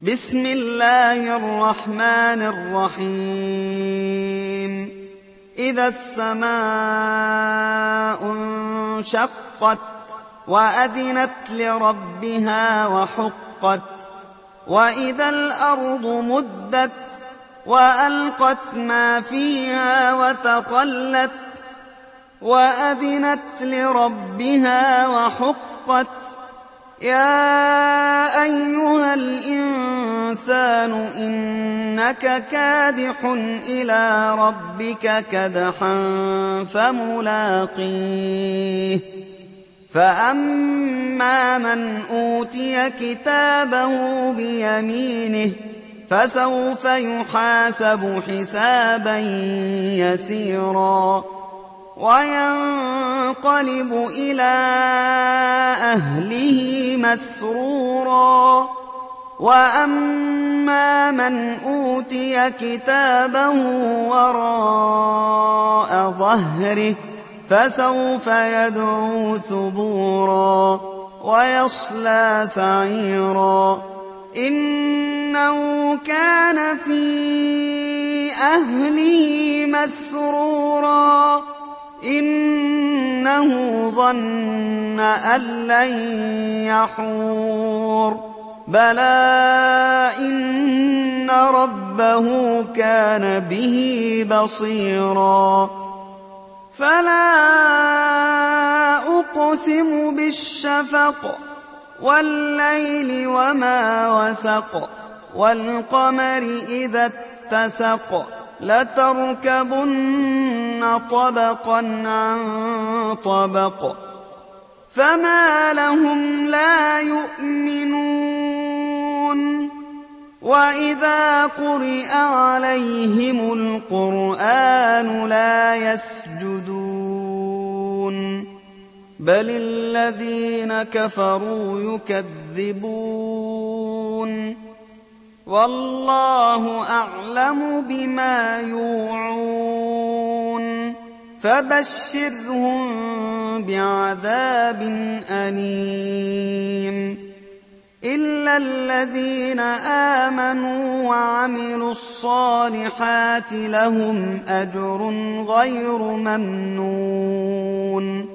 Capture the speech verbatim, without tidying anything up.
بسم الله الرحمن الرحيم إذا السماء انشقت وأذنت لربها وحقت وإذا الأرض مدت وألقت ما فيها وتخلت وأذنت لربها وحقت يا أيها الإنسان إنك كادح إلى ربك كدحا فملاقيه فأما من أوتي كتابه بيمينه فسوف يحاسب حسابا يسيرا وينقلب إلى أهله مسرورا وأما من أوتي كتابه وراء ظهره فسوف يدعو ثبورا ويصلى سعيرا إنه كان في أهله مسرورا إنه ظن أن لن يحور بلى إن ربه كان به بصيرا فلا أقسم بالشفق والليل وما وسق والقمر إذا اتسق لتركبن طبقا عن طبق فما لهم لا يؤمنون وإذا قرئ عليهم القرآن لا يسجدون بل الذين كفروا يكذبون والله أعلم بما يوعون فبشرهم بعذاب أليم إلا الذين آمنوا وعملوا الصالحات لهم أجر غير ممنون